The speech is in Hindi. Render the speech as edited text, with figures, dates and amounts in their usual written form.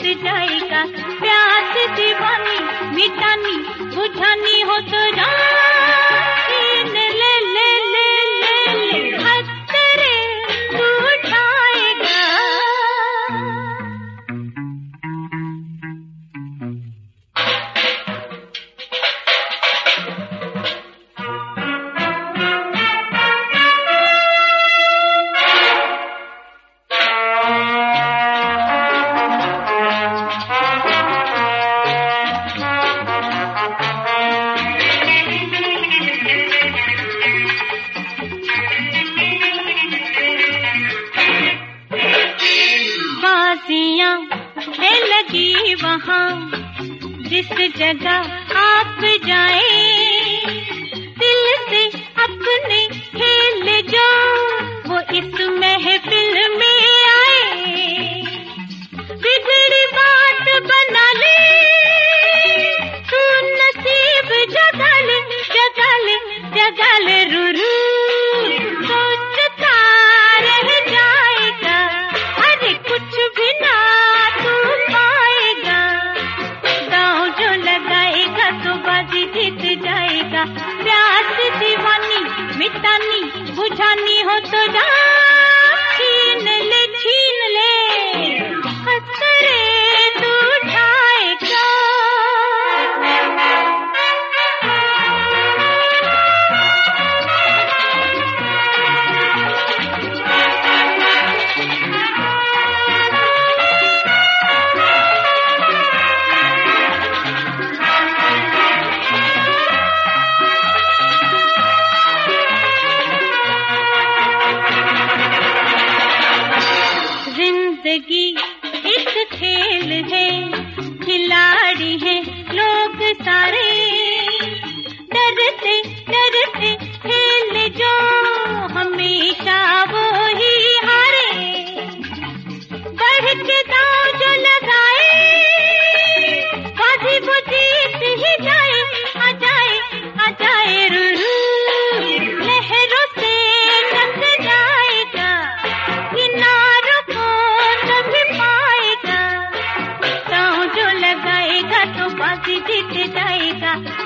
जाएगा। प्यास दीवानी मिटानी बुझानी हो तो छीन ले ले ले ले ले हथेरे तू उठाएगा। है लगी वहाँ जिस जगह आप जाए, दिल से अपने खेल जो वो इस महफिल में आए। बिगड़ी बात बना ले तू नसीब जगा ले जगा ले जगा ले रूरू सोचता रह जाएगा। अरे कुछ भी ना जीत जाएगा। प्यास दीवानी मिटानी बुझानी हो तो छीन ले हथेरे तू उठाएगा। जिंदगी एक खेल है, खिलाड़ी हैं लोग सारे। डरते डरते खेल जो हमेशा वो ही हारे। बढ़ के दांव जो लगाए बाजी वो जीत ही जाए। आ जाए रूरू लहरों से टक जाएगा। किनारों को तभी पाएगा। दांव जो लगाएगा तो बाजी जीत जाएगा।